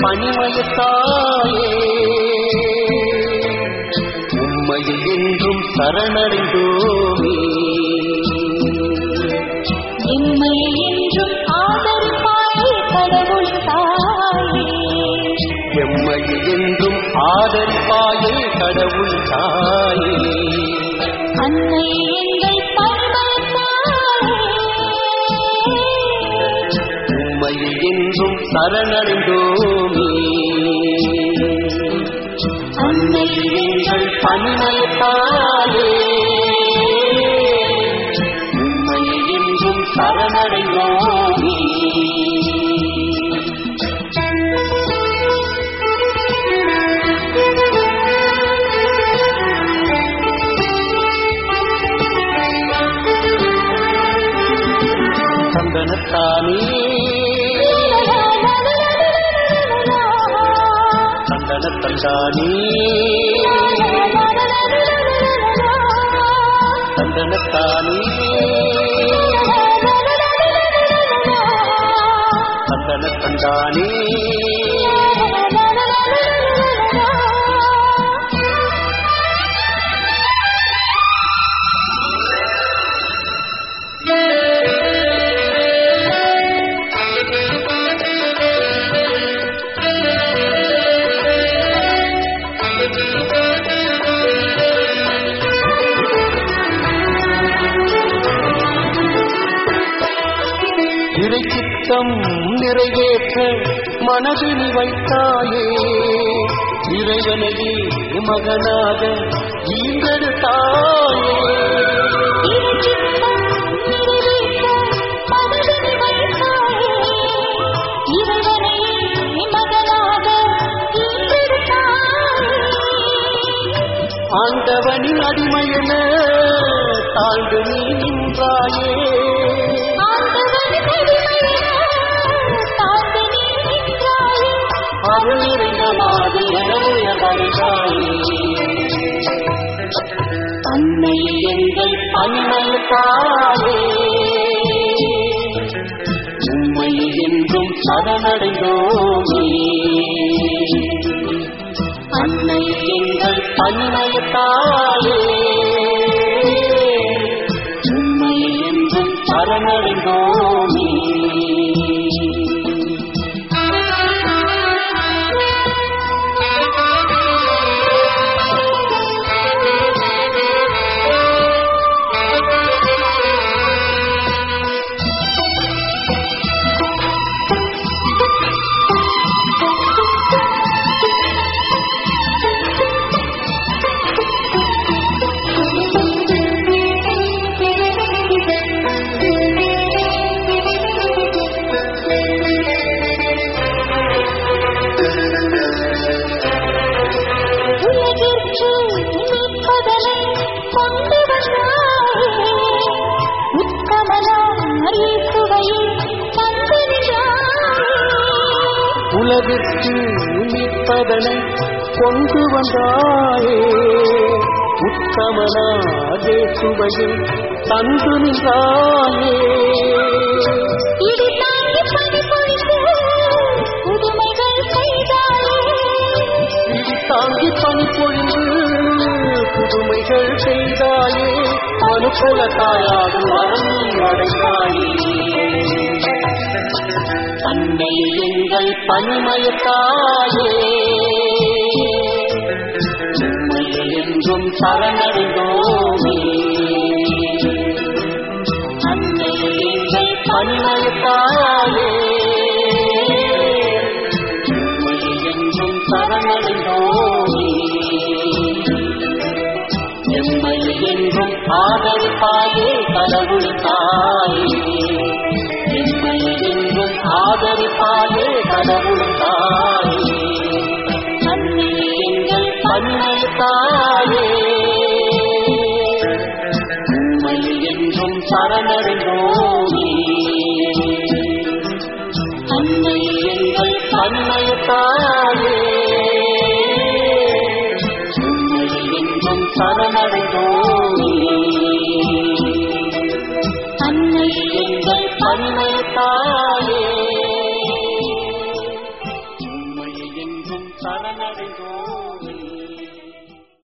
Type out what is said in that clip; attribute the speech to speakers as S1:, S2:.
S1: பனிமயத்தாயே உம்மையில் என்றும் சரணடைந்தோமே
S2: எம்மை என்றும் ஆதரிப்பாயே கடவுள் தாயே
S1: எம்மையில் என்றும் ஆதரிப்பாயே கடவுள் தாயே
S2: அன்னை எங்கள் பனிமயத்தாயே
S1: உம்மையில் என்றும் சரணடைந்தோமே அன்னை எங்கள் பனிமயத்தாயே உம்மையில் என்றும் சரணடைந்தோமே சந்தனத்தானே சந்தனத்தந்தானே சந்தனத்தானே சந்தனத்தந்தானே இறைச்சித்தம் நிறைவேற்ற மனதில் வைத்தாயே இறைவனையே மகனாக ஈன்றெடுத்தாயே ஆண்டவனின் அடிமையென தாழ்ந்து நீ நின்றாயே அன்னை எங்கள் பனிமயத்தாயே உம்மை என்றும் சரணடைந்தோமே அன்னை எங்கள் பனிமயத்தாயே உம்மை என்றும் சரணடைந்தோமே உலகிற்கு மீட்பதனை கொண்டு வந்தாயே உத்தமனாதே சுவையில் தந்து நின்றாயே தாங்கி பணி பொழிந்து புதுமைகள் செய்தாயே மனுக்குல தாயாகும் வரம் அடைந்தாயே அன்னை எங்கள் பனிமயத்தாயே உம்மை என்றும் சரணடைந்தோமே அன்னை எங்கள் பனிமயத்தாயே உம்மை என்றும் சரணடைந்தோமே எம்மை என்றும் ஆதரிப்பாயே கடவுள் தாயே எம்மை என்றும் ஆதரிப்பாயே கடவுள் தாயே அன்னை எங்கள் பனிமயத்தாயே உம்மை என்றும் சரணடைந்தோமே அன்னை எங்கள் பனிமயத்தாயே உம்மை என்றும் சரணடைந்தோமே அன்னை எங்கள் பனிமயத்தாயே